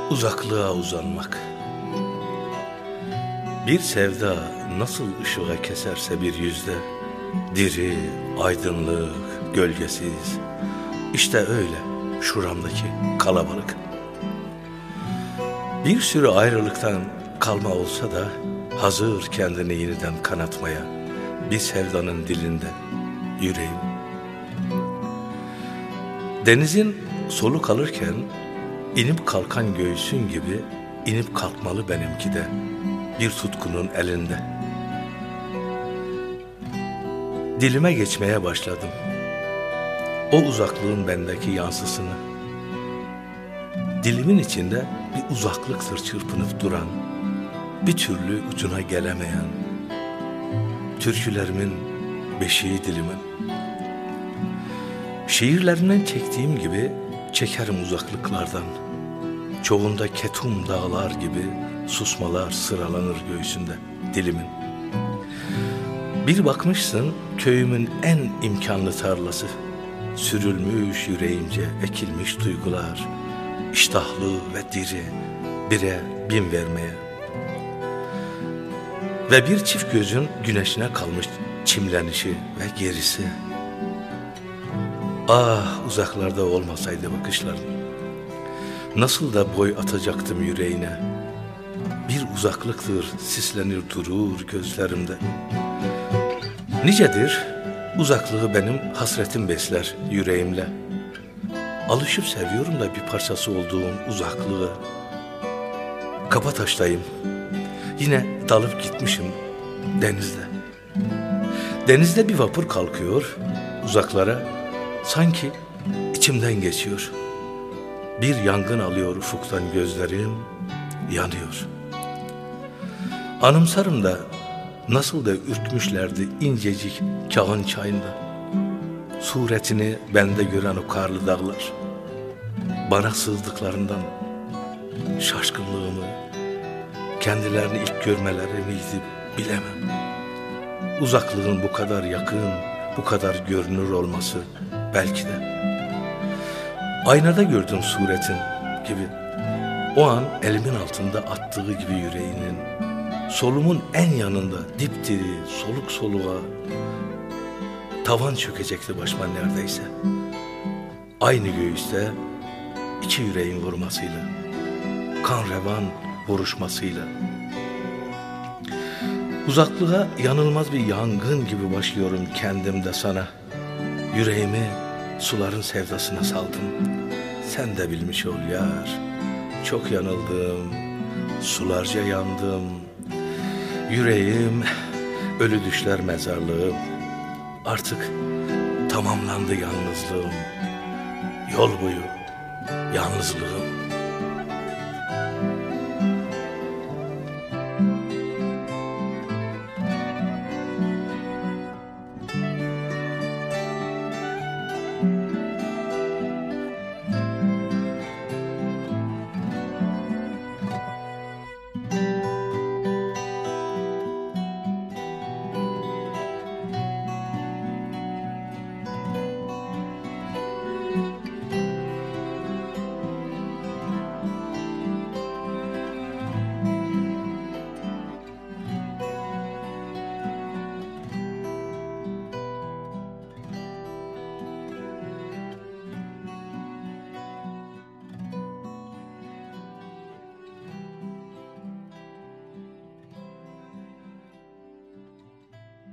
Uzaklığa uzanmak. Bir sevda nasıl ışığa keserse bir yüzde, diri, aydınlık, gölgesiz. İşte öyle şuramdaki kalabalık. Bir sürü ayrılıktan kalma olsa da hazır kendini yeniden kanatmaya, bir sevdanın dilinde yüreğim. Denizin soluk alırken inip kalkan göğsün gibi inip kalkmalı benimki de bir tutkunun elinde. Dilime geçmeye başladım o uzaklığın bendeki yansısını. Dilimin içinde bir uzaklıktır çırpınıp duran, bir türlü ucuna gelemeyen, türkülerimin beşiği dilimin. Şiirlerinden çektiğim gibi çekerim uzaklıklardan. Çoğunda ketum dağlar gibi susmalar sıralanır göğsünde dilimin. Bir bakmışsın köyümün en imkanlı tarlası, sürülmüş yüreğimce ekilmiş duygular, iştahlı ve diri, bire bin vermeye. Ve bir çift gözün güneşine kalmış çimlenişi ve gerisi. Ah uzaklarda olmasaydı bakışların, nasıl da boy atacaktım yüreğine. Bir uzaklıktır sislenir durur gözlerimde. Nicedir uzaklığı benim hasretim besler yüreğimle. Alışıp seviyorum da bir parçası olduğum uzaklığı. Kabataş'tayım, yine dalıp gitmişim denizde. Denizde bir vapur kalkıyor uzaklara, sanki içimden geçiyor. Bir yangın alıyor ufuktan gözlerim, yanıyor. Anımsarım da nasıl da ürkmüşlerdi incecik kağın çayında. Suretini bende gören o karlı dağlar, bana sızdıklarından şaşkınlığımı, kendilerini ilk görmeleri miydi bilemem. Uzaklığın bu kadar yakın, bu kadar görünür olması belki de. Aynada gördüm suretin gibi. O an elimin altında attığı gibi yüreğinin, solumun en yanında dipdiri, soluk soluğa, tavan çökecekti başıma neredeyse. Aynı göğüste iki yüreğin vurmasıyla, kan revan vuruşmasıyla. Uzaklığa yanılmaz bir yangın gibi başlıyorum kendimde sana. Yüreğimi suların sevdasına saldım. Sen de bilmiş ol yar. Çok yanıldım, sularca yandım. Yüreğim ölü düşler mezarlığım. Artık tamamlandı yalnızlığım. Yol boyu yalnızlığım.